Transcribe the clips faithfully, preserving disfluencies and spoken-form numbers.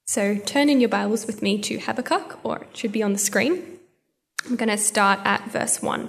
So turn in your Bibles with me to Habakkuk, or it should be on the screen. I'm going to start at verse one.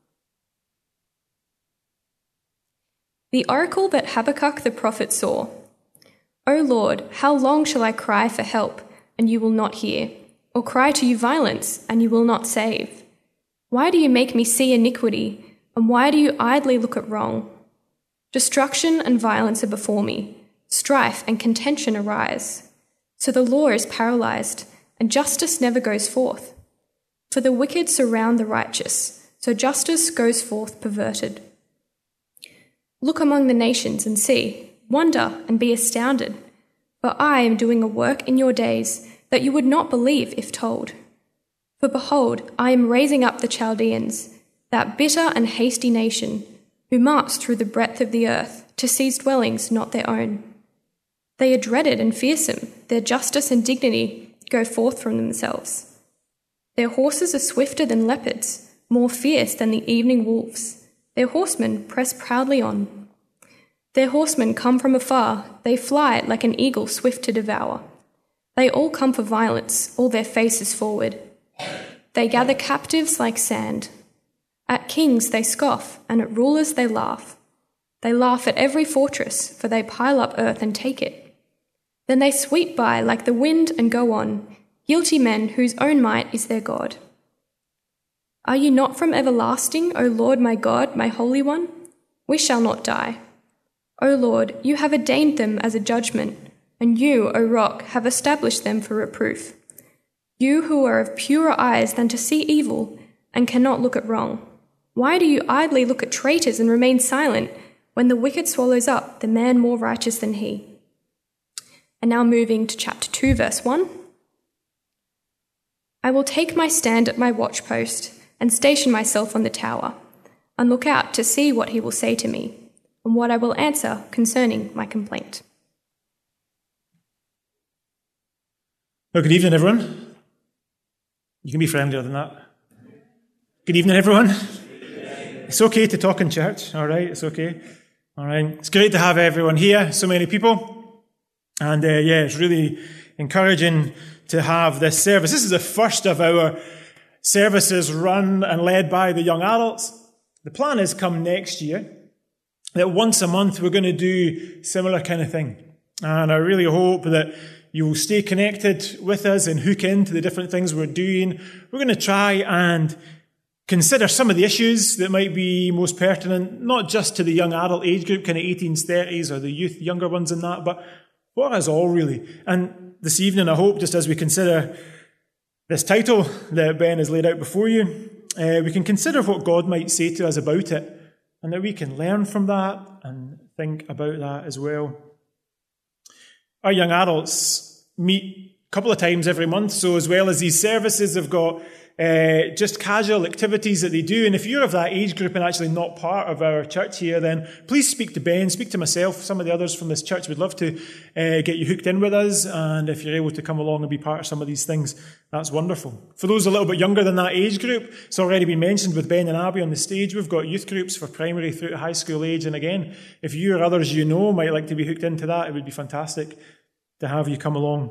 The oracle that Habakkuk the prophet saw. O Lord, how long shall I cry for help, and you will not hear, or cry to you violence, and you will not save? Why do you make me see iniquity, and why do you idly look at wrong? Destruction and violence are before me, strife and contention arise. So the law is paralyzed, and justice never goes forth. For the wicked surround the righteous, so justice goes forth perverted. Look among the nations and see, wonder and be astounded. For I am doing a work in your days that you would not believe if told. For behold, I am raising up the Chaldeans, that bitter and hasty nation, who march through the breadth of the earth to seize dwellings not their own. They are dreaded and fearsome, their justice and dignity go forth from themselves. Their horses are swifter than leopards, more fierce than the evening wolves. Their horsemen press proudly on. Their horsemen come from afar, they fly like an eagle swift to devour. They all come for violence, all their faces forward. They gather captives like sand. At kings they scoff, and at rulers they laugh. They laugh at every fortress, for they pile up earth and take it. Then they sweep by like the wind and go on, guilty men whose own might is their God. Are you not from everlasting, O Lord my God, my Holy One? We shall not die. O Lord, you have ordained them as a judgment, and you, O Rock, have established them for reproof. You who are of purer eyes than to see evil and cannot look at wrong. Why do you idly look at traitors and remain silent when the wicked swallows up the man more righteous than he? And now moving to chapter two, verse one. I will take my stand at my watchpost and station myself on the tower, and look out to see what he will say to me, and what I will answer concerning my complaint. Well, good evening, everyone. You can be friendlier than that. Good evening, everyone. It's okay to talk in church, all right? It's okay. All right. It's great to have everyone here, so many people. And uh, yeah, it's really encouraging to have this service. This is the first of our services run and led by the young adults. The plan is come next year that once a month we're going to do similar kind of thing. And I really hope that you will stay connected with us and hook into the different things we're doing. We're going to try and consider some of the issues that might be most pertinent, not just to the young adult age group, kind of eighteens, thirties, or the youth, younger ones in that, but for us all, really. And this evening, I hope, just as we consider this title that Ben has laid out before you, uh, we can consider what God might say to us about it, and that we can learn from that and think about that as well. Our young adults meet a couple of times every month, so as well as these services, they've got Uh, just casual activities that they do. And if you're of that age group and actually not part of our church here, then please speak to Ben, speak to myself. Some of the others from this church would love to uh, get you hooked in with us. And if you're able to come along and be part of some of these things, that's wonderful. For those a little bit younger than that age group, it's already been mentioned with Ben and Abby on the stage. We've got youth groups for primary through to high school age. And again, if you or others you know might like to be hooked into that, it would be fantastic to have you come along.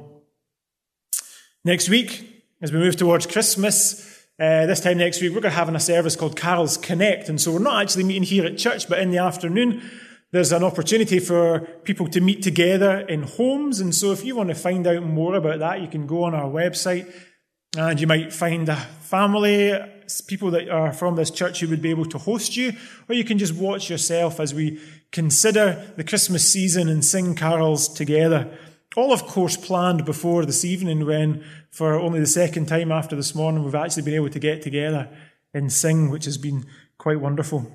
Next week, as we move towards Christmas, uh, this time next week, we're going to have a service called Carol's Connect. And so we're not actually meeting here at church, but in the afternoon, there's an opportunity for people to meet together in homes. And so if you want to find out more about that, you can go on our website and you might find a family, people that are from this church who would be able to host you, or you can just watch yourself as we consider the Christmas season and sing carols together. All, of course, planned before this evening when, for only the second time after this morning, we've actually been able to get together and sing, which has been quite wonderful.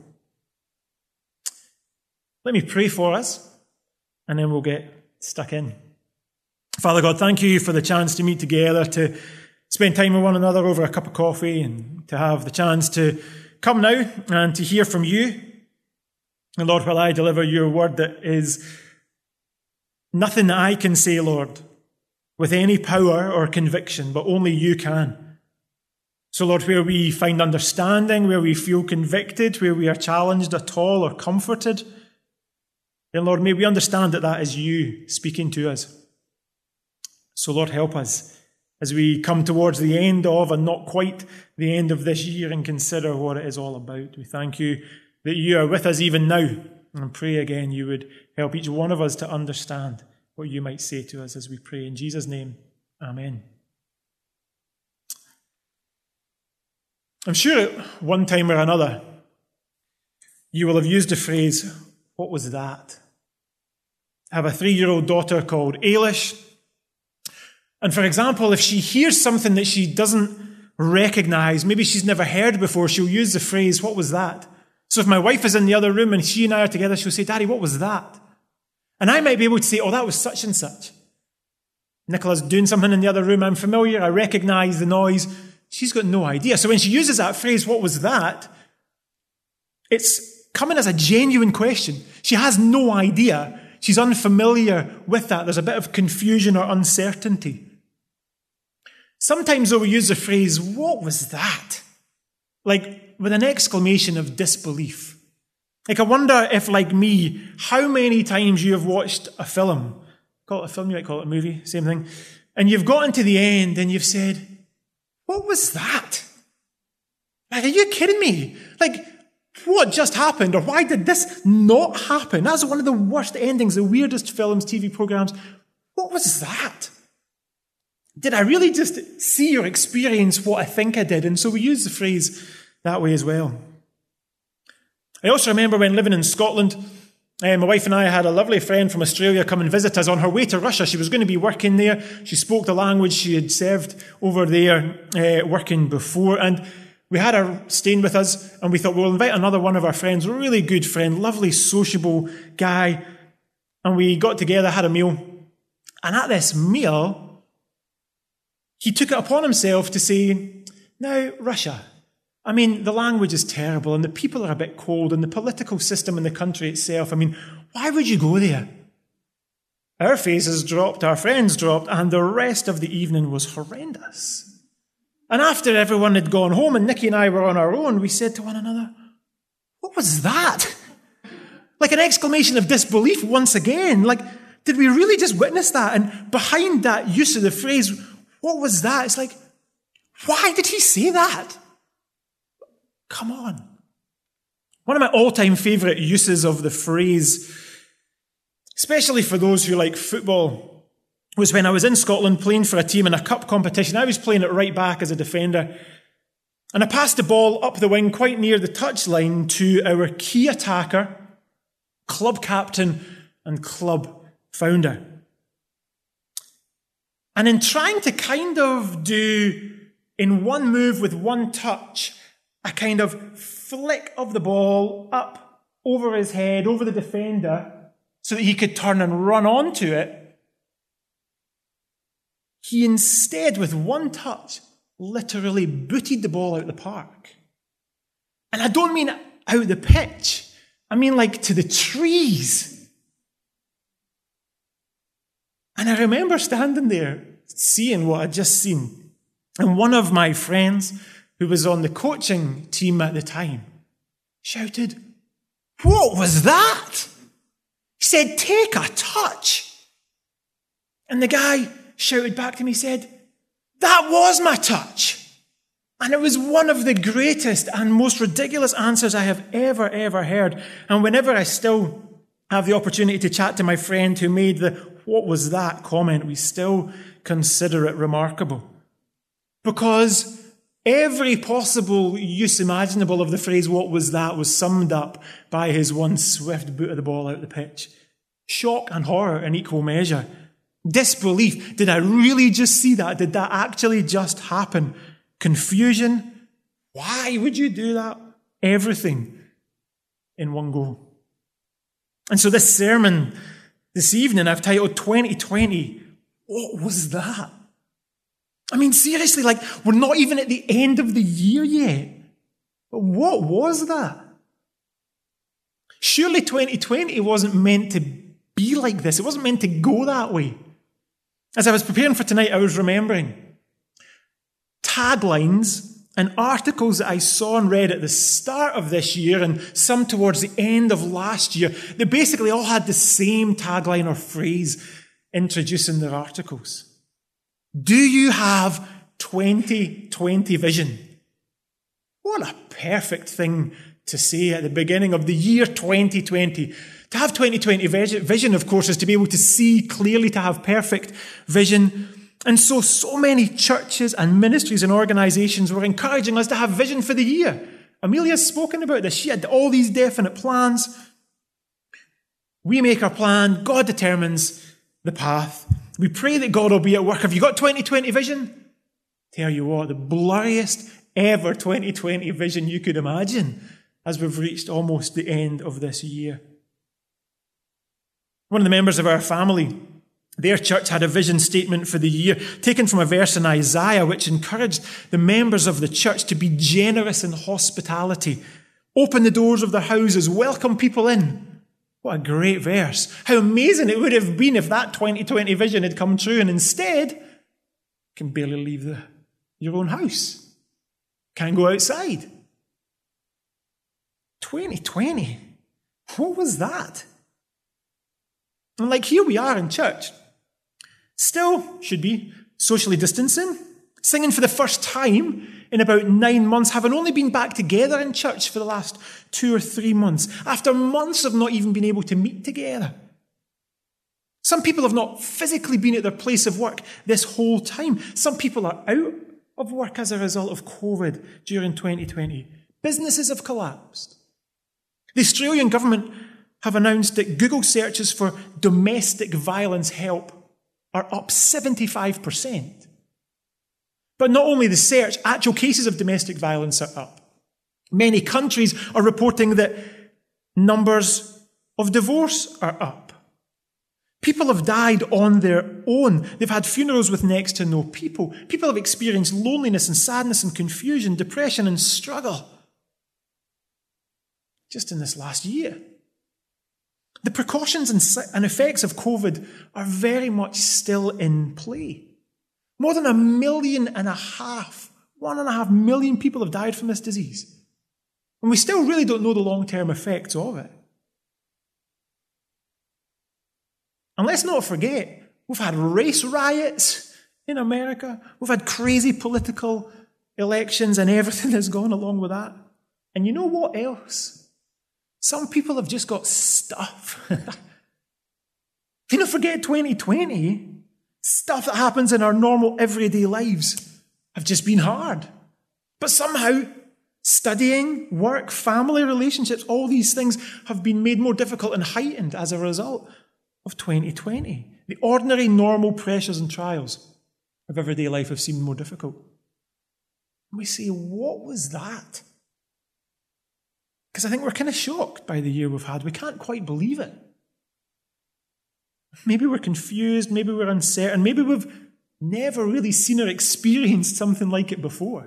Let me pray for us, and then we'll get stuck in. Father God, thank you for the chance to meet together, to spend time with one another over a cup of coffee, and to have the chance to come now and to hear from you. And Lord, while I deliver your word that is nothing that I can say, Lord, with any power or conviction, but only you can. So, Lord, where we find understanding, where we feel convicted, where we are challenged at all or comforted, then, Lord, may we understand that that is you speaking to us. So Lord, help us as we come towards the end of, and not quite the end of this year, and consider what it is all about. We thank you that you are with us even now, and pray again you would help each one of us to understand what you might say to us as we pray. In Jesus' name, amen. I'm sure at one time or another you will have used the phrase, "What was that?" I have a three-year-old daughter called Ailish. And for example, if she hears something that she doesn't recognize, maybe she's never heard before, she'll use the phrase, "What was that?" So if my wife is in the other room and she and I are together, she'll say, "Daddy, what was that?" And I might be able to say, "Oh, that was such and such." Nicola's doing something in the other room, I'm familiar, I recognize the noise. She's got no idea. So when she uses that phrase, "What was that?" it's coming as a genuine question. She has no idea. She's unfamiliar with that. There's a bit of confusion or uncertainty. Sometimes though we use the phrase, "What was that?" like with an exclamation of disbelief. Like I wonder if, like me, how many times you have watched a film. Call it a film, you might call it a movie, same thing. And you've gotten to the end and you've said, "What was that? Like, are you kidding me? Like, what just happened? Or why did this not happen?" That's one of the worst endings, the weirdest films, T V programs. What was that? Did I really just see or experience what I think I did? And so we use the phrase that way as well. I also remember when living in Scotland, uh, my wife and I had a lovely friend from Australia come and visit us on her way to Russia. She was going to be working there. She spoke the language. She had served over there uh, working before. And we had her staying with us, and we thought, we'll invite another one of our friends, a really good friend, lovely, sociable guy. And we got together, had a meal. And at this meal, he took it upon himself to say, "Now, Russia, I mean, the language is terrible, and the people are a bit cold, and the political system in the country itself, I mean, why would you go there?" Our faces dropped, our friends dropped, and the rest of the evening was horrendous. And after everyone had gone home and Nikki and I were on our own, we said to one another, "What was that?" Like an exclamation of disbelief once again. Like, did we really just witness that? And behind that use of the phrase, "What was that?" it's like, why did he say that? Come on. One of my all-time favourite uses of the phrase, especially for those who like football, was when I was in Scotland playing for a team in a cup competition. I was playing at right back as a defender. And I passed the ball up the wing quite near the touchline to our key attacker, club captain and club founder. And in trying to kind of do, in one move with one touch, a kind of flick of the ball up over his head, over the defender, so that he could turn and run onto it, he instead, with one touch, literally booted the ball out the park. And I don't mean out the pitch. I mean like to the trees. And I remember standing there, seeing what I'd just seen. And one of my friends, who was on the coaching team at the time, shouted, "What was that?" He said, "Take a touch." And the guy shouted back to me, said, "That was my touch." And it was one of the greatest and most ridiculous answers I have ever, ever heard. And whenever I still have the opportunity to chat to my friend who made the "what was that" comment, we still consider it remarkable. Because every possible use imaginable of the phrase "what was that" was summed up by his one swift boot of the ball out the pitch. Shock and horror in equal measure. Disbelief. Did I really just see that? Did that actually just happen? Confusion. Why would you do that? Everything in one go. And so this sermon this evening I've titled twenty twenty, What Was That? I mean, seriously, like, we're not even at the end of the year yet. But what was that? Surely twenty twenty wasn't meant to be like this. It wasn't meant to go that way. As I was preparing for tonight, I was remembering taglines and articles that I saw and read at the start of this year and some towards the end of last year. They basically all had the same tagline or phrase introducing their articles. Do you have twenty twenty vision? What a perfect thing to say at the beginning of the year twenty twenty. To have twenty twenty vision, of course, is to be able to see clearly, to have perfect vision. And so, so many churches and ministries and organizations were encouraging us to have vision for the year. Amelia's spoken about this. She had all these definite plans. We make our plan. God determines the path. We pray that God will be at work. Have you got twenty twenty vision? Tell you what, the blurriest ever twenty twenty vision you could imagine as we've reached almost the end of this year. One of the members of our family, their church had a vision statement for the year taken from a verse in Isaiah which encouraged the members of the church to be generous in hospitality, open the doors of their houses, welcome people in. What a great verse. How amazing it would have been if that twenty twenty vision had come true, and instead, you can barely leave the, your own house. Can't go outside. twenty twenty. What was that? And like here we are in church. Still should be socially distancing, singing for the first time in about nine months, having only been back together in church for the last two or three months, after months of not even being able to meet together. Some people have not physically been at their place of work this whole time. Some people are out of work as a result of COVID during twenty twenty. Businesses have collapsed. The Australian government have announced that Google searches for domestic violence help are up seventy-five percent. But not only the search, actual cases of domestic violence are up. Many countries are reporting that numbers of divorce are up. People have died on their own. They've had funerals with next to no people. People have experienced loneliness and sadness and confusion, depression and struggle. Just in this last year. The precautions and effects of COVID are very much still in play. More than a million and a half, one and a half million people have died from this disease. And we still really don't know the long-term effects of it. And let's not forget, we've had race riots in America. We've had crazy political elections and everything that's gone along with that. And you know what else? Some people have just got stuff. You don't forget twenty twenty. Stuff that happens in our normal everyday lives have just been hard. But somehow, studying, work, family relationships, all these things have been made more difficult and heightened as a result of twenty twenty. The ordinary, normal pressures and trials of everyday life have seemed more difficult. And we say, what was that? Because I think we're kind of shocked by the year we've had. We can't quite believe it. Maybe we're confused, maybe we're uncertain, maybe we've never really seen or experienced something like it before.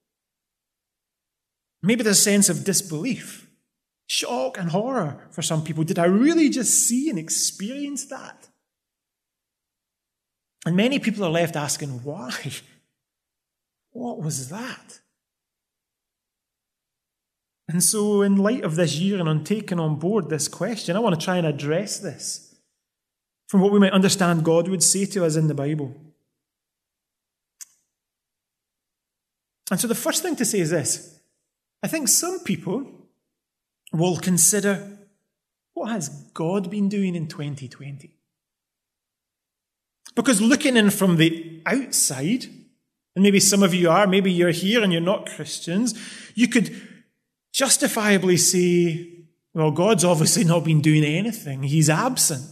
Maybe there's a sense of disbelief, shock and horror for some people. Did I really just see and experience that? And many people are left asking, why? What was that? And so in light of this year and on taking on board this question, I want to try and address this from what we might understand God would say to us in the Bible. And so the first thing to say is this. I think some people will consider, what has God been doing in twenty twenty? Because looking in from the outside, and maybe some of you are, maybe you're here and you're not Christians, you could justifiably say, well, God's obviously not been doing anything. He's absent.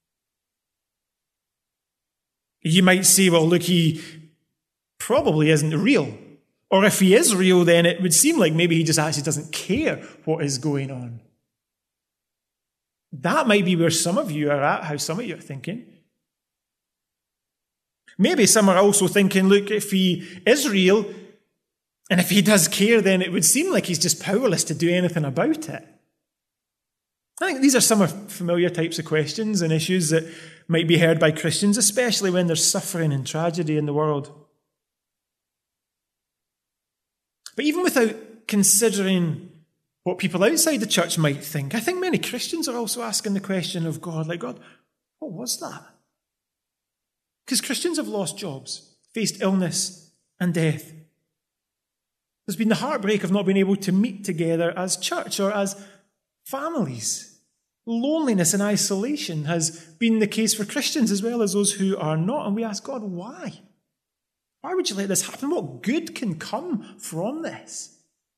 You might say, well, look, he probably isn't real. Or if he is real, then it would seem like maybe he just actually doesn't care what is going on. That might be where some of you are at, how some of you are thinking. Maybe some are also thinking, look, if he is real, and if he does care, then it would seem like he's just powerless to do anything about it. I think these are some familiar types of questions and issues that might be heard by Christians, especially when there's suffering and tragedy in the world. But even without considering what people outside the church might think, I think many Christians are also asking the question of God, like, God, what was that? Because Christians have lost jobs. faced illness and death. There's been the heartbreak of not being able to meet together as church or as families. Loneliness and isolation has been the case for Christians as well as those who are not. And we ask God, why? Why would you let this happen? What good can come from this?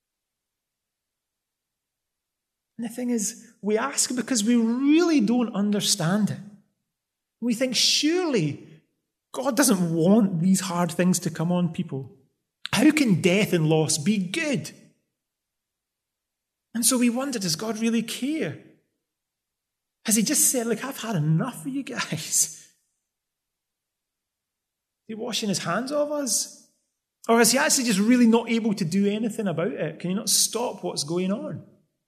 And the thing is, we ask because we really don't understand it. We think, surely God doesn't want these hard things to come on people. How can death and loss be good? And so we wonder, does God really care? Has he just said, like, I've had enough of you guys? Is he washing his hands of us? Or is he actually just really not able to do anything about it? Can he not stop what's going on?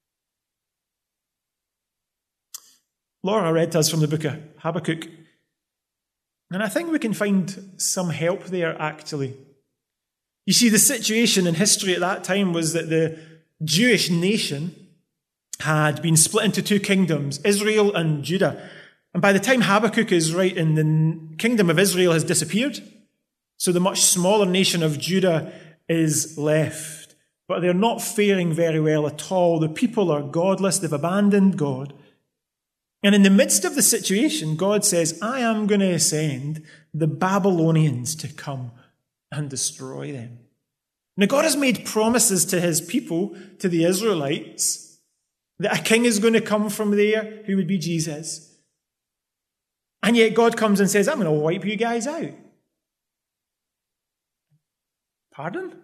Laura read to us from the book of Habakkuk. And I think we can find some help there, actually. You see, the situation in history at that time was that the Jewish nation had been split into two kingdoms, Israel and Judah. And by the time Habakkuk is writing, the kingdom of Israel has disappeared. So the much smaller nation of Judah is left. But they're not faring very well at all. The people are godless. They've abandoned God. And in the midst of the situation, God says, I am going to send the Babylonians to come and destroy them. Now, God has made promises to his people, to the Israelites, that a king is going to come from there who would be Jesus. And yet God comes and says, I'm going to wipe you guys out. Pardon?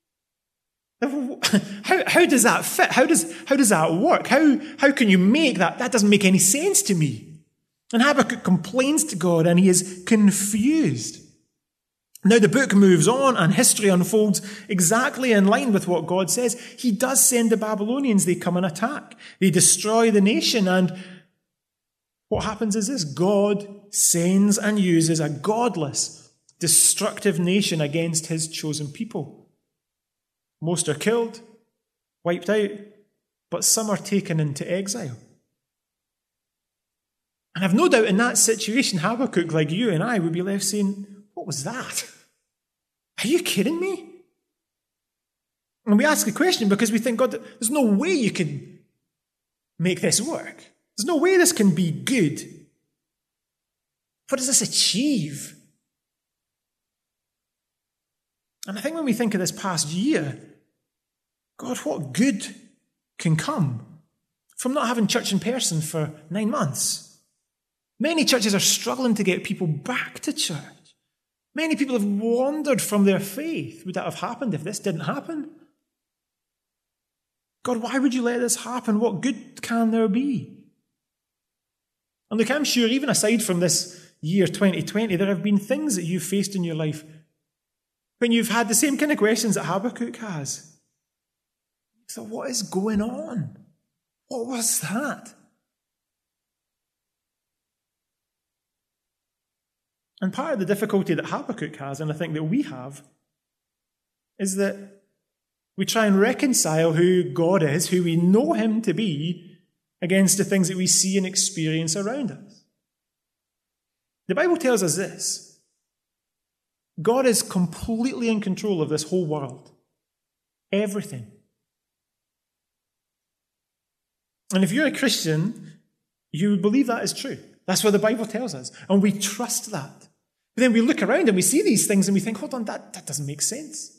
How, how does that fit? How does, how does that work? How, how can you make that? That doesn't make any sense to me. And Habakkuk complains to God and he is confused. Now the book moves on and history unfolds exactly in line with what God says. He does send the Babylonians. They come and attack. They destroy the nation. And what happens is this: God sends and uses a godless, destructive nation against his chosen people. Most are killed, wiped out, but some are taken into exile. And I've no doubt in that situation, Habakkuk, like you and I, would be left saying, what was that? Are you kidding me? And we ask the question because we think, God, there's no way you can make this work. There's no way this can be good. What does this achieve? And I think when we think of this past year, God, what good can come from not having church in person for nine months? Many churches are struggling to get people back to church. Many people have wandered from their faith. Would that have happened if this didn't happen? God, why would you let this happen? What good can there be? And look, I'm sure even aside from this year twenty twenty, there have been things that you've faced in your life when you've had the same kind of questions that Habakkuk has. So what is going on? What was that? And part of the difficulty that Habakkuk has, and I think that we have, is that we try and reconcile who God is, who we know him to be, against the things that we see and experience around us. The Bible tells us this: God is completely in control of this whole world. Everything. And if you're a Christian, you would believe that is true. That's what the Bible tells us. And we trust that. But then we look around and we see these things and we think, hold on, that, that doesn't make sense.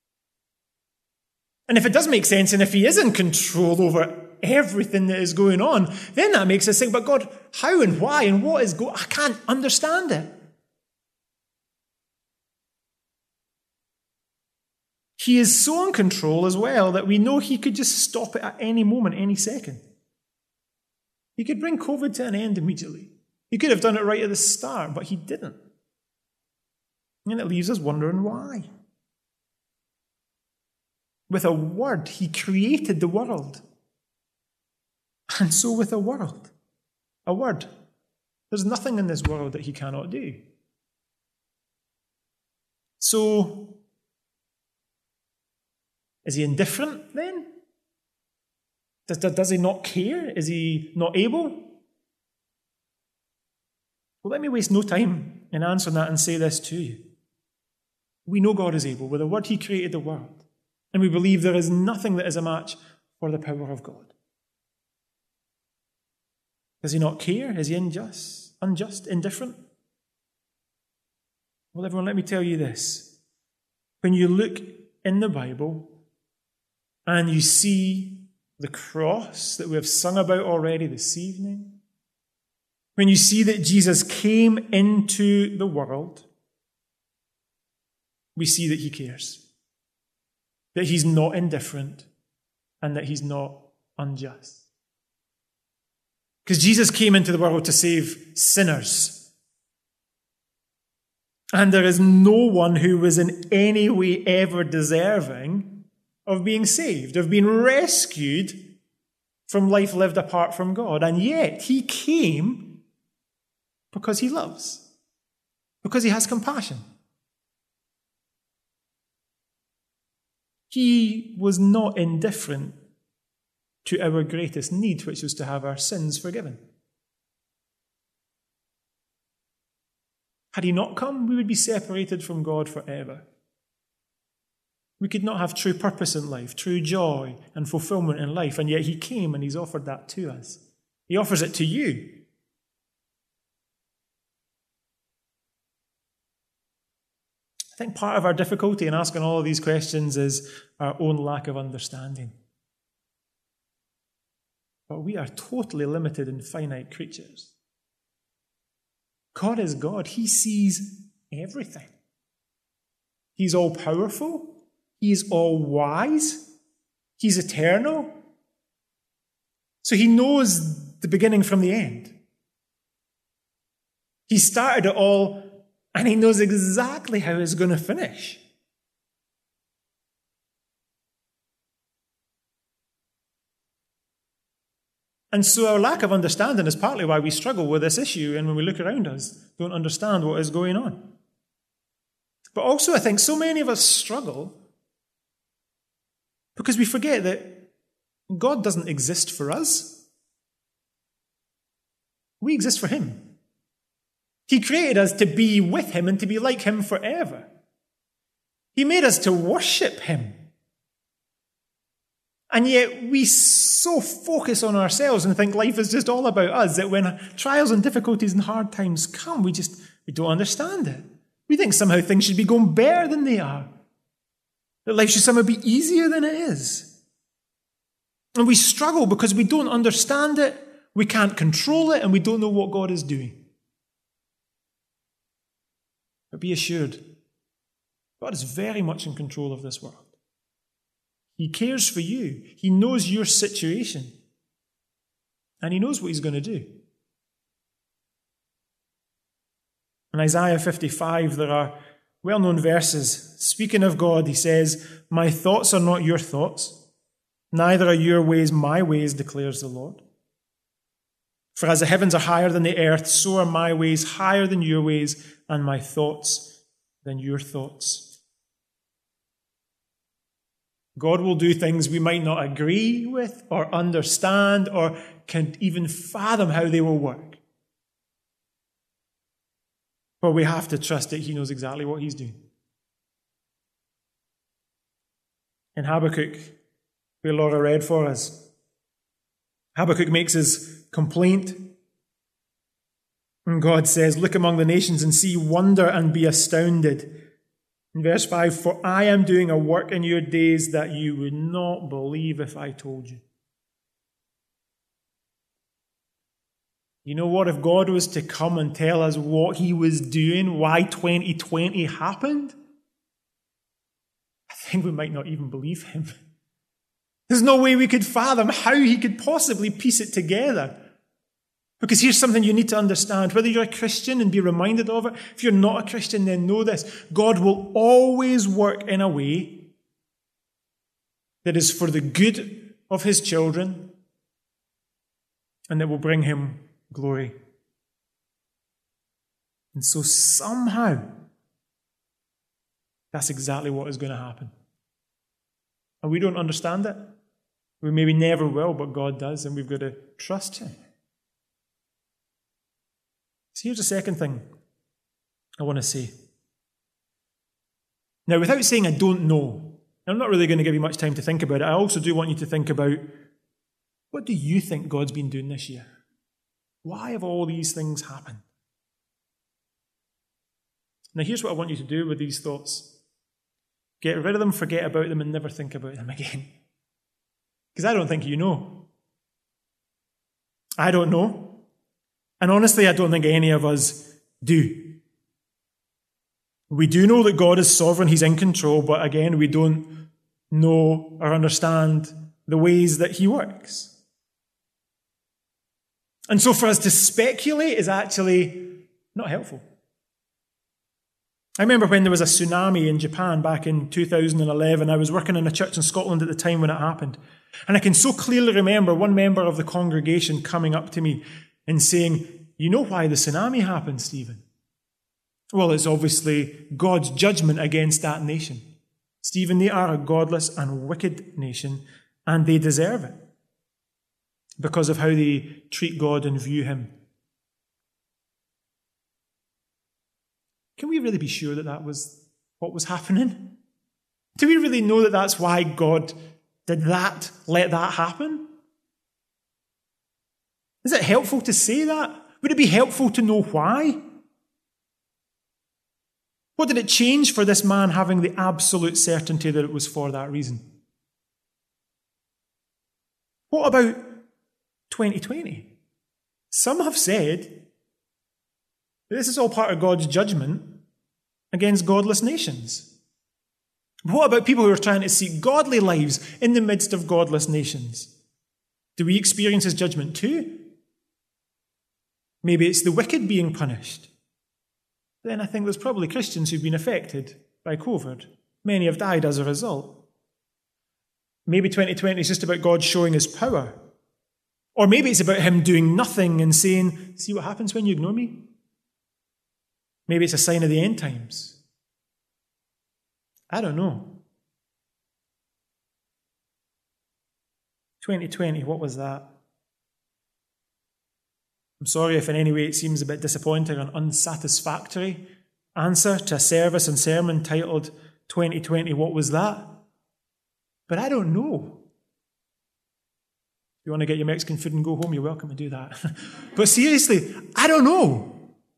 And if it does make sense, and if he is in control over everything that is going on, then that makes us think, but God, how and why and what is going on? I can't understand it. He is so in control as well that we know he could just stop it at any moment, any second. He could bring COVID to an end immediately. He could have done it right at the start, but he didn't. And it leaves us wondering why. With a word, he created the world. And so with a world, a word, there's nothing in this world that he cannot do. So, is he indifferent then? Does, does he not care? Is he not able? Well, let me waste no time in answering that and say this to you. We know God is able. With the word he created the world. And we believe there is nothing that is a match for the power of God. Does he not care? Is he unjust? Unjust? Indifferent? Well, everyone, let me tell you this. When you look in the Bible and you see the cross that we have sung about already this evening, when you see that Jesus came into the world, we see that he cares, that he's not indifferent, and that he's not unjust. Because Jesus came into the world to save sinners. And there is no one who was in any way ever deserving of being saved, of being rescued from life lived apart from God. And yet he came because he loves, because he has compassion. He was not indifferent to our greatest need, which was to have our sins forgiven. Had he not come, we would be separated from God forever. We could not have true purpose in life, true joy and fulfillment in life, and yet he came and he's offered that to us. He offers it to you. I think part of our difficulty in asking all of these questions is our own lack of understanding. But we are totally limited and finite creatures. God is God. He sees everything. He's all-powerful. He's all-wise. He's eternal. So he knows the beginning from the end. He started it all, and he knows exactly how it's going to finish. And so our lack of understanding is partly why we struggle with this issue, and when we look around us, don't understand what is going on. But also I think so many of us struggle because we forget that God doesn't exist for us. We exist for him. He created us to be with him and to be like him forever. He made us to worship him. And yet we so focus on ourselves and think life is just all about us that when trials and difficulties and hard times come, we just we don't understand it. We think somehow things should be going better than they are. That life should somehow be easier than it is. And we struggle because we don't understand it, we can't control it, and we don't know what God is doing. But be assured, God is very much in control of this world. He cares for you. He knows your situation. And he knows what he's going to do. In Isaiah fifty-five, there are well-known verses. Speaking of God, he says, "My thoughts are not your thoughts, neither are your ways my ways, declares the Lord. For as the heavens are higher than the earth, so are my ways higher than your ways, and my thoughts than your thoughts." God will do things we might not agree with or understand or can even fathom how they will work. But we have to trust that he knows exactly what he's doing. In Habakkuk, where Laura read for us, Habakkuk makes his complaint. And God says, "Look among the nations and see, wonder and be astounded." In verse five, "For I am doing a work in your days that you would not believe if I told you." You know what? If God was to come and tell us what he was doing, why twenty twenty happened, I think we might not even believe him. There's no way we could fathom how he could possibly piece it together. Because here's something you need to understand. Whether you're a Christian and be reminded of it, if you're not a Christian, then know this. God will always work in a way that is for the good of his children and that will bring him glory. And so somehow, that's exactly what is going to happen. And we don't understand it. We maybe never will, but God does, and we've got to trust him. So here's the second thing I want to say. Now, without saying I don't know, I'm not really going to give you much time to think about it. I also do want you to think about, what do you think God's been doing this year? Why have all these things happened? Now, here's what I want you to do with these thoughts. Get rid of them, forget about them, and never think about them again. Because I don't think you know. I don't know. And honestly, I don't think any of us do. We do know that God is sovereign, He's in control, but again, we don't know or understand the ways that He works. And so for us to speculate is actually not helpful. I remember when there was a tsunami in Japan back in two thousand eleven. I was working in a church in Scotland at the time when it happened. And I can so clearly remember one member of the congregation coming up to me and saying, "You know why the tsunami happened, Stephen?" Well, it's obviously God's judgment against that nation. Stephen, they are a godless and wicked nation, and they deserve it because of how they treat God and view Him. Can we really be sure that that was what was happening? Do we really know that that's why God did that, let that happen? Is it helpful to say that? Would it be helpful to know why? What did it change for this man having the absolute certainty that it was for that reason? What about twenty twenty? Some have said that this is all part of God's judgment against godless nations. What about people who are trying to seek godly lives in the midst of godless nations? Do we experience His judgment too? Maybe it's the wicked being punished. Then I think there's probably Christians who've been affected by COVID. Many have died as a result. Maybe twenty twenty is just about God showing His power. Or maybe it's about Him doing nothing and saying, "See what happens when you ignore me?" Maybe it's a sign of the end times. I don't know. twenty twenty, what was that? I'm sorry if in any way it seems a bit disappointing or an unsatisfactory answer to a service and sermon titled twenty twenty, what was that? But I don't know. If you want to get your Mexican food and go home, you're welcome to do that. But seriously, I don't know.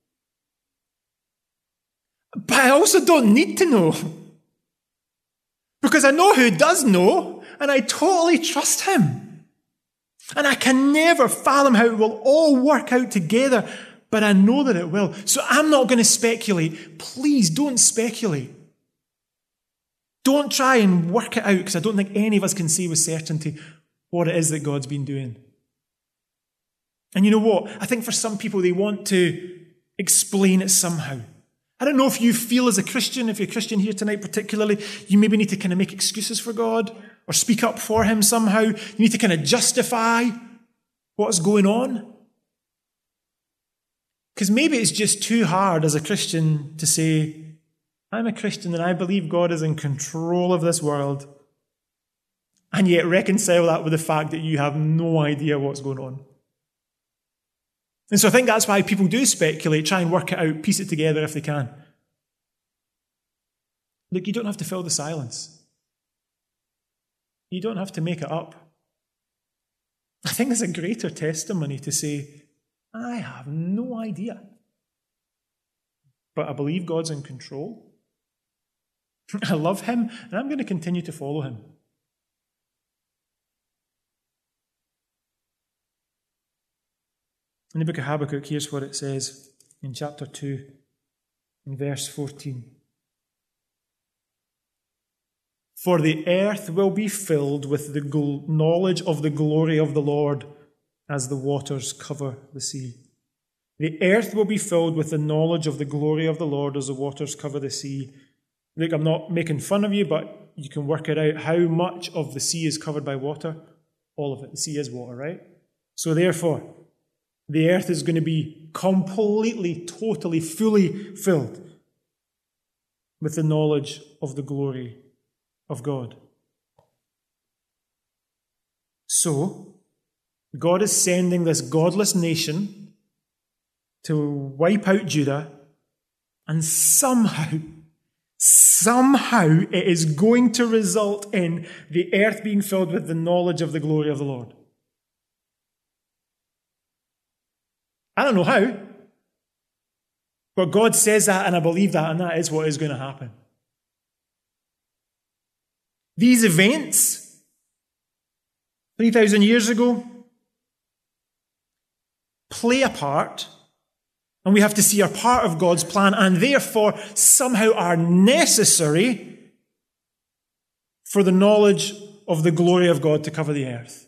But I also don't need to know. Because I know who does know, and I totally trust Him. And I can never fathom how it will all work out together, but I know that it will. So I'm not going to speculate. Please don't speculate. Don't try and work it out, because I don't think any of us can say with certainty what it is that God's been doing. And you know what? I think for some people, they want to explain it somehow. I don't know if you feel as a Christian, if you're a Christian here tonight particularly, you maybe need to kind of make excuses for God or speak up for Him somehow. You need to kind of justify what's going on. Because maybe it's just too hard as a Christian to say, "I'm a Christian and I believe God is in control of this world," and yet reconcile that with the fact that you have no idea what's going on. And so I think that's why people do speculate, try and work it out, piece it together if they can. Look, you don't have to fill the silence. You don't have to make it up. I think there's a greater testimony to say, "I have no idea, but I believe God's in control. I love Him, and I'm going to continue to follow Him." In the book of Habakkuk, here's what it says in chapter two, in verse fourteen. "For the earth will be filled with the gl- knowledge of the glory of the Lord as the waters cover the sea." The earth will be filled with the knowledge of the glory of the Lord as the waters cover the sea. Look, I'm not making fun of you, but you can work it out. How much of the sea is covered by water? All of it. The sea is water, right? So therefore, the earth is going to be completely, totally, fully filled with the knowledge of the glory of God. So, God is sending this godless nation to wipe out Judah, and somehow, somehow it is going to result in the earth being filled with the knowledge of the glory of the Lord. I don't know how, but God says that, and I believe that, and that is what is going to happen. These events, three thousand years ago, play a part, and we have to see are part of God's plan, and therefore somehow are necessary for the knowledge of the glory of God to cover the earth.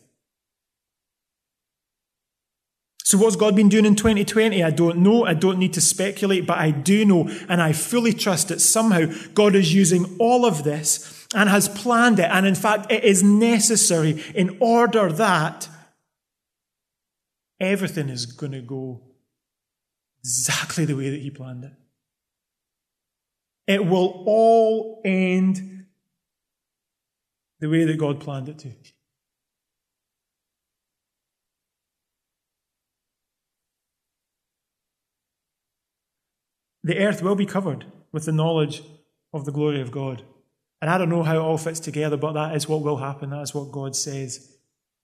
So what's God been doing in twenty twenty? I don't know. I don't need to speculate, but I do know, and I fully trust that somehow God is using all of this and has planned it, and in fact it is necessary in order that everything is going to go exactly the way that he planned it. It will all end the way that God planned it to. The earth will be covered with the knowledge of the glory of God. And I don't know how it all fits together, but that is what will happen. That is what God says.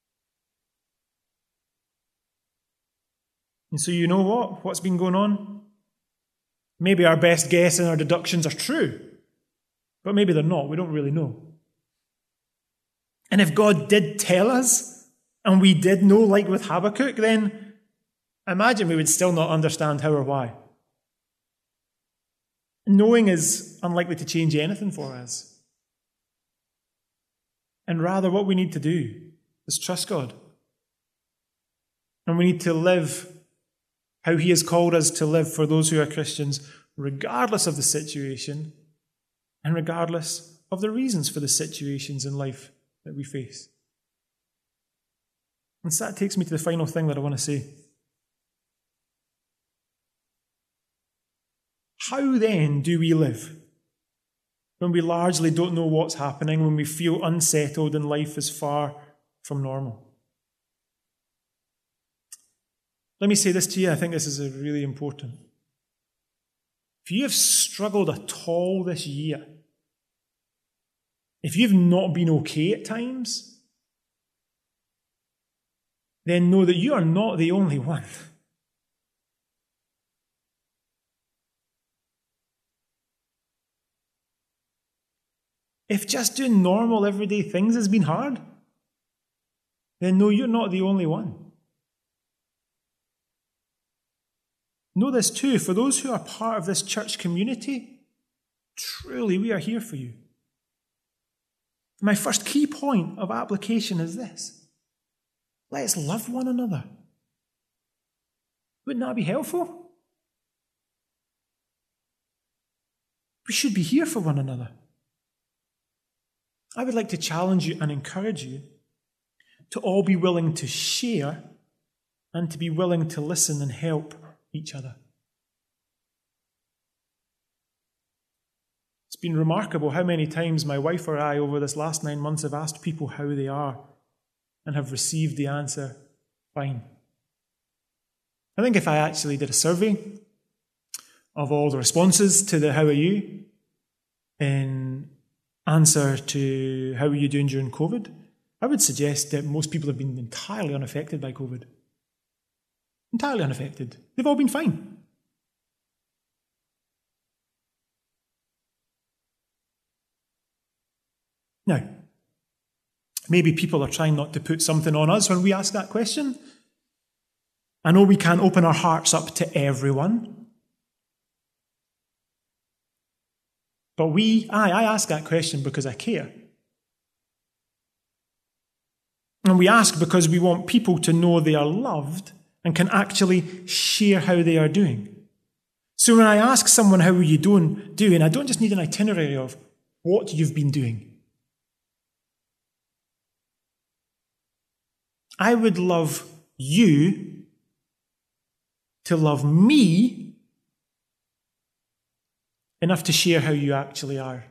And so you know what? What's been going on? Maybe our best guess and our deductions are true, but maybe they're not. We don't really know. And if God did tell us, and we did know, like with Habakkuk, then imagine we would still not understand how or why. Knowing is unlikely to change anything for us. And rather, what we need to do is trust God. And we need to live how he has called us to live for those who are Christians, regardless of the situation and regardless of the reasons for the situations in life that we face. And so that takes me to the final thing that I want to say. How then do we live when we largely don't know what's happening, when we feel unsettled and life is far from normal? Let me say this to you. I think this is really important. If you have struggled at all this year, if you've not been okay at times, then know that you are not the only one. If just doing normal everyday things has been hard, then no, you're not the only one. Know this too, for those who are part of this church community, truly we are here for you. My first key point of application is this. Let's love one another. Wouldn't that be helpful? We should be here for one another. I would like to challenge you and encourage you to all be willing to share and to be willing to listen and help each other. It's been remarkable how many times my wife or I over this last nine months have asked people how they are and have received the answer, fine. I think if I actually did a survey of all the responses to the how are you in answer to how are you doing during COVID, I would suggest that most people have been entirely unaffected by COVID. Entirely unaffected. They've all been fine. Now, maybe people are trying not to put something on us when we ask that question. I know we can't open our hearts up to everyone. But we, I, I ask that question because I care. And we ask because we want people to know they are loved and can actually share how they are doing. So when I ask someone, how are you doing, doing, I don't just need an itinerary of what you've been doing. I would love you to love me enough to share how you actually are.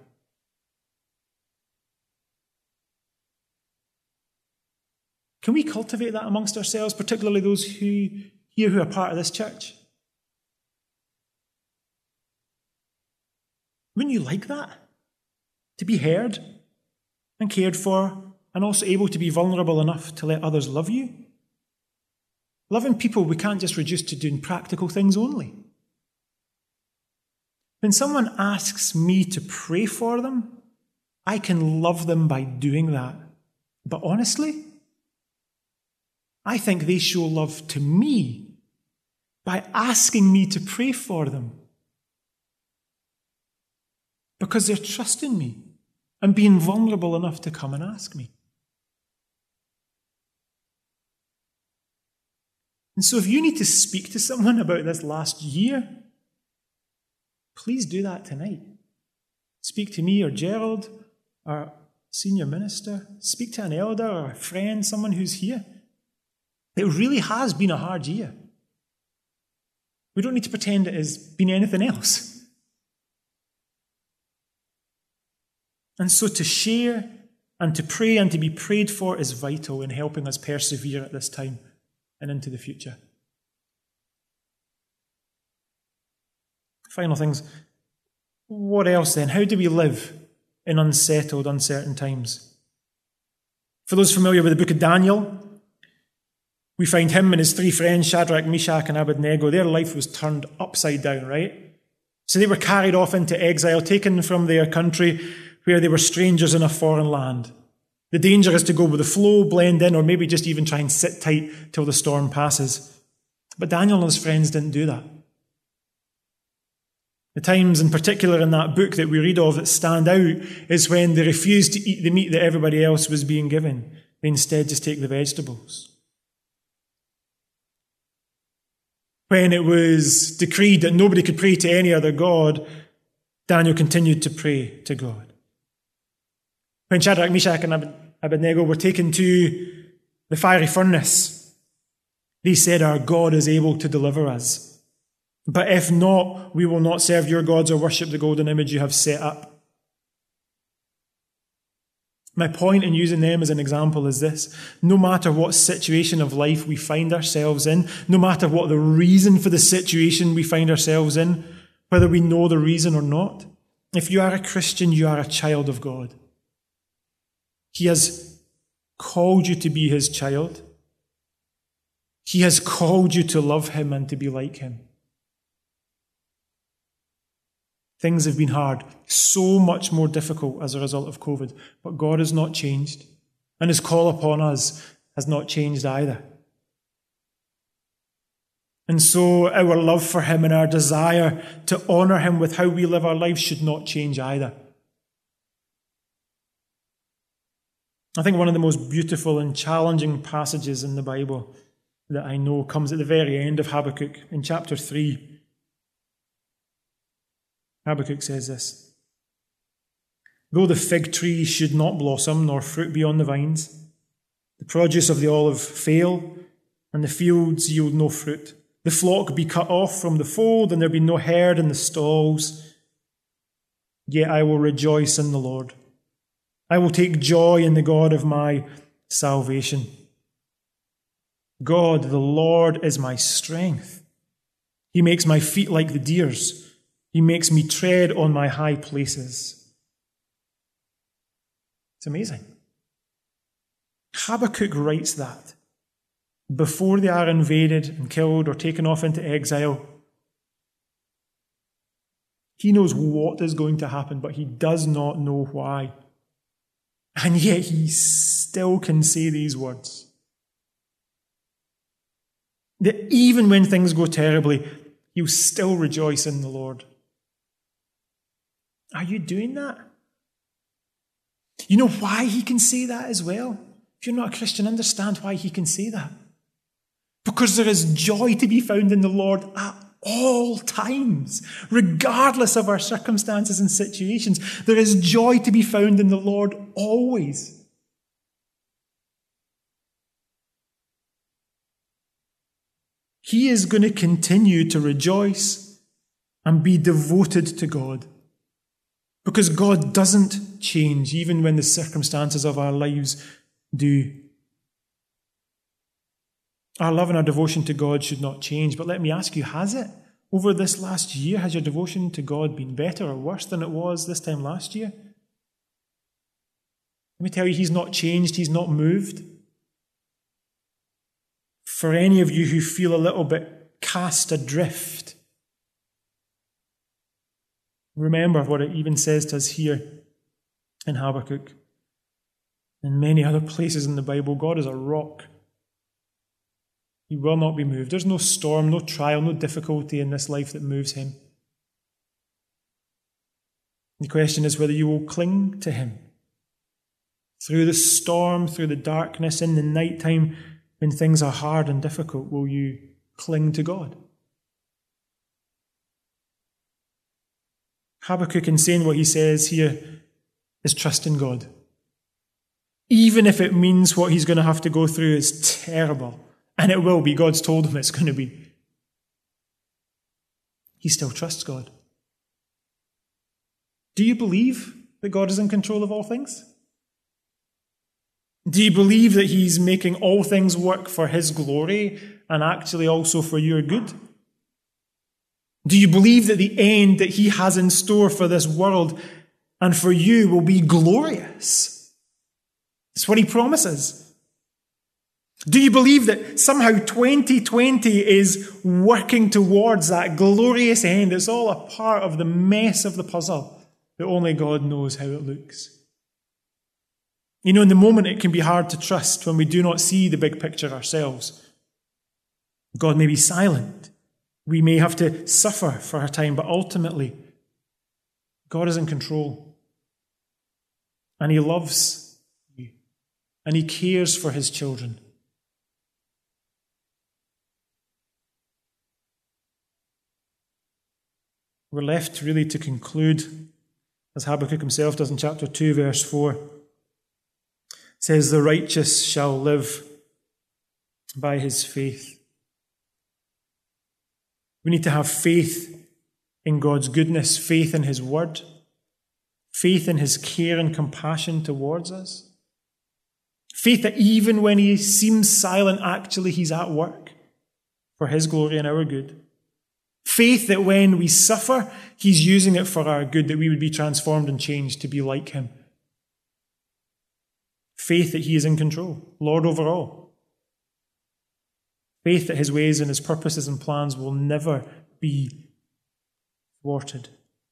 Can we cultivate that amongst ourselves, particularly those who here who are part of this church? Wouldn't you like that? To be heard and cared for and also able to be vulnerable enough to let others love you? Loving people we can't just reduce to doing practical things only. When someone asks me to pray for them, I can love them by doing that. But honestly, I think they show love to me by asking me to pray for them. Because they're trusting me and being vulnerable enough to come and ask me. And so if you need to speak to someone about this last year, please do that tonight. Speak to me or Gerald, our senior minister. Speak to an elder or a friend, someone who's here. It really has been a hard year. We don't need to pretend it has been anything else. And so to share and to pray and to be prayed for is vital in helping us persevere at this time and into the future. Final things. What else then? How do we live in unsettled, uncertain times? For those familiar with the book of Daniel, we find him and his three friends, Shadrach, Meshach, and Abednego, their life was turned upside down, right? So they were carried off into exile, taken from their country where they were strangers in a foreign land. The danger is to go with the flow, blend in, or maybe just even try and sit tight till the storm passes. But Daniel and his friends didn't do that. The times in particular in that book that we read of that stand out is when they refused to eat the meat that everybody else was being given. They instead just take the vegetables. When it was decreed that nobody could pray to any other god, Daniel continued to pray to God. When Shadrach, Meshach, and Abednego were taken to the fiery furnace, they said, "Our God is able to deliver us. But if not, we will not serve your gods or worship the golden image you have set up." My point in using them as an example is this. No matter what situation of life we find ourselves in, no matter what the reason for the situation we find ourselves in, whether we know the reason or not, if you are a Christian, you are a child of God. He has called you to be his child. He has called you to love him and to be like him. Things have been hard, so much more difficult as a result of COVID, but God has not changed, and his call upon us has not changed either. And so our love for him and our desire to honour him with how we live our lives should not change either. I think one of the most beautiful and challenging passages in the Bible that I know comes at the very end of Habakkuk in chapter three. Habakkuk says this: "Though the fig tree should not blossom, nor fruit be on the vines, the produce of the olive fail, and the fields yield no fruit, the flock be cut off from the fold, and there be no herd in the stalls, yet I will rejoice in the Lord. I will take joy in the God of my salvation. God, the Lord, is my strength. He makes my feet like the deer's. He makes me tread on my high places." It's amazing. Habakkuk writes that before they are invaded and killed or taken off into exile. He knows what is going to happen, but he does not know why. And yet he still can say these words. That even when things go terribly, he'll still rejoice in the Lord. Are you doing that? You know why he can say that as well? If you're not a Christian, understand why he can say that. Because there is joy to be found in the Lord at all times, regardless of our circumstances and situations. There is joy to be found in the Lord always. He is going to continue to rejoice and be devoted to God. Because God doesn't change even when the circumstances of our lives do. Our love and our devotion to God should not change, but let me ask you, has it? over this last year? Has your devotion to God been better or worse than it was this time last year? Let me tell you, he's not changed, he's not moved. For any of you who feel a little bit cast adrift, remember what it even says to us here in Habakkuk. In many other places in the Bible, God is a rock. He will not be moved. There's no storm, no trial, no difficulty in this life that moves him. The question is whether you will cling to him. Through the storm, through the darkness, in the nighttime, when things are hard and difficult, will you cling to God? Habakkuk, in saying what he says here, is trust in God. Even if it means what he's going to have to go through is terrible, and it will be, God's told him it's going to be, he still trusts God. Do you believe that God is in control of all things? Do you believe that he's making all things work for his glory and actually also for your good? Do you believe that the end that he has in store for this world and for you will be glorious? It's what he promises. Do you believe that somehow twenty twenty is working towards that glorious end? It's all a part of the mess of the puzzle that only God knows how it looks. You know, in the moment it can be hard to trust when we do not see the big picture ourselves. God may be silent. We may have to suffer for a time, but ultimately, God is in control. And he loves you. And he cares for his children. We're left really to conclude, as Habakkuk himself does in chapter two, verse four. It says, the righteous shall live by his faith. We need to have faith in God's goodness, faith in his word, faith in his care and compassion towards us. Faith that even when he seems silent, actually he's at work for his glory and our good. Faith that when we suffer, he's using it for our good, that we would be transformed and changed to be like him. Faith that he is in control, Lord over all. Faith that his ways and his purposes and plans will never be thwarted.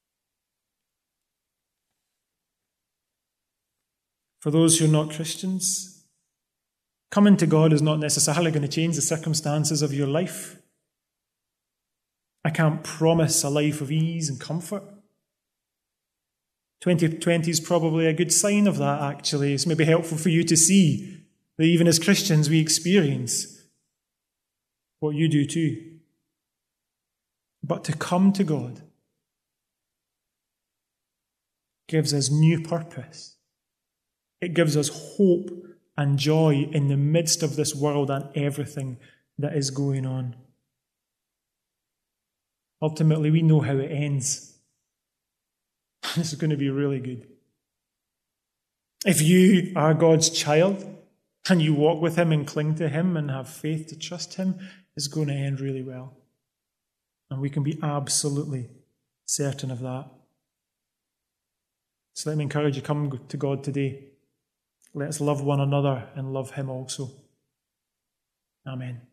For those who are not Christians, coming to God is not necessarily going to change the circumstances of your life. I can't promise a life of ease and comfort. twenty twenty is probably a good sign of that, actually. It's maybe helpful for you to see that even as Christians we experience what you do too. But to come to God gives us new purpose. It gives us hope and joy in the midst of this world and everything that is going on. Ultimately, we know how it ends. This is going to be really good. If you are God's child and you walk with him and cling to him and have faith to trust him, it's going to end really well. And we can be absolutely certain of that. So let me encourage you, come to God today. Let's love one another and love him also. Amen.